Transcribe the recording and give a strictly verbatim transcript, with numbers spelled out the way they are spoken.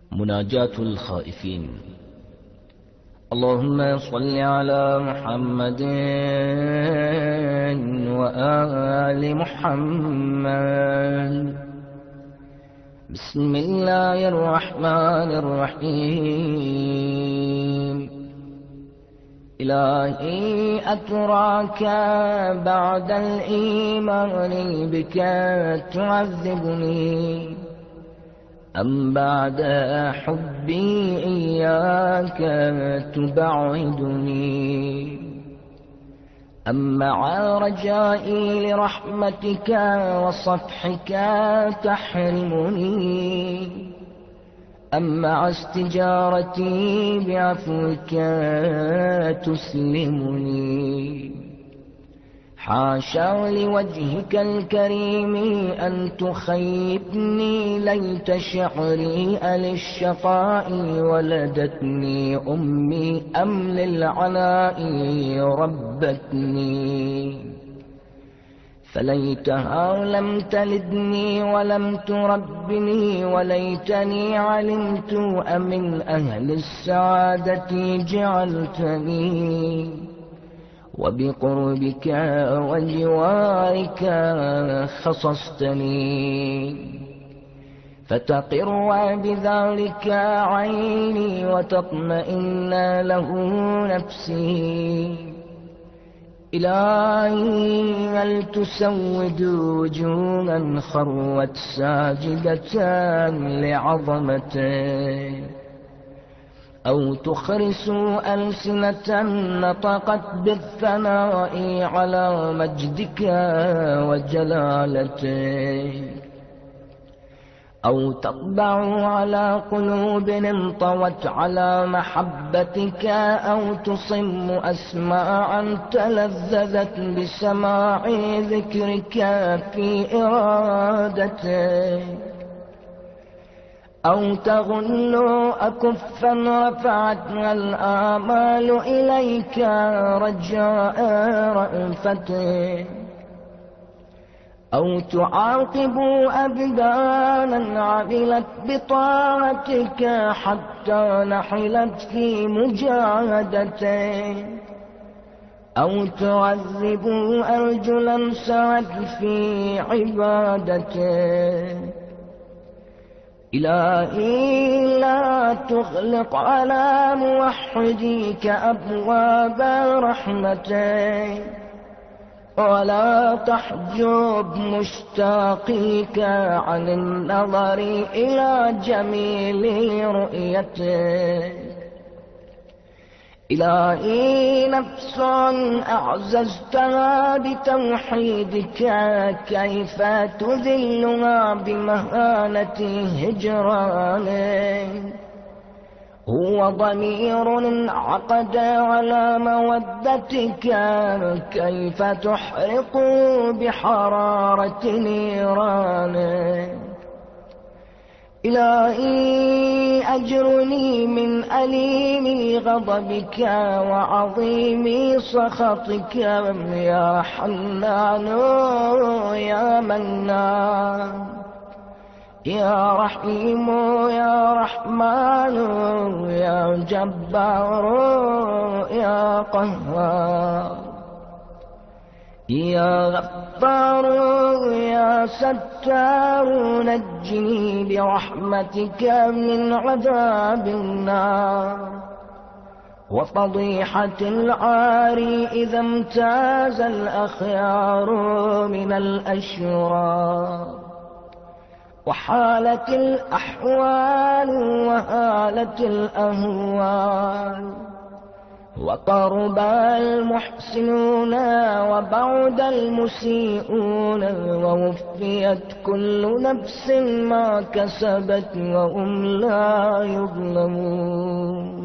مناجاة الخائفين. اللهم صل على محمد وآل محمد. بسم الله الرحمن الرحيم. إلهي أتراك بعد الإيمان بك تعذبني، أم بعد حبي إياك تبعدني، أم مع رجائي لرحمتك وصفحك تحرمني، أم مع استجارتي بعفوك تسلمني. حاشا لوجهك الكريم أن تخيبني، ليت شعري للشقاء ولدتني أمي أم للعناء ربتني. فليتها لم تلدني ولم تربني، وليتني علمت أمن أهل السعادة جعلتني، وبقربك وجوارك خصصتني. فتقر بذلك عيني وتطمئن له نفسي. إلهي هل تسود وجوها خروت ساجدة لعظمتك، أو تخرس ألسنة نطقت بالثناء على مجدك وجلالتك، أو تطبع على قلوب انطوت على محبتك، أو تصم أسماعا تلذذت بسماع ذكرك في إرادتك، أو تغل أكفا رفعتها الآمال إليك رجاء رأفتك، أو تعاقب أبدانا عملت بطاعتك حتى نحلت في مجاهدتك، أو تعذب أرجلا سعت في عبادتك. إلهي لا تغلق على موحديك أبواب رحمتك، ولا تحجب مشتاقيك عن النظر إلى جميل رؤيتك. إلهي نفس أعززتها بتوحيدك، كيف تذلها بمهانة هجرانك. هو ضمير انعقد على مودتك، كيف تحرق بحرارة نيرانك. إلهي أجرني من أليم غضبك وعظيم سخطك، يا حنان يا منان، يا رحيم يا رحمن، يا جبار يا قهار، يا غفار يا ستار، نجني برحمتك من عذاب النار وفضيحة العار، إذا امتاز الأخيار من الأشرار. وحالت الأحوال وهالت الأهوال، وقرب المحسنون وبعد المسيئون، ووفيت كل نفس ما كسبت وهم لا يظلمون.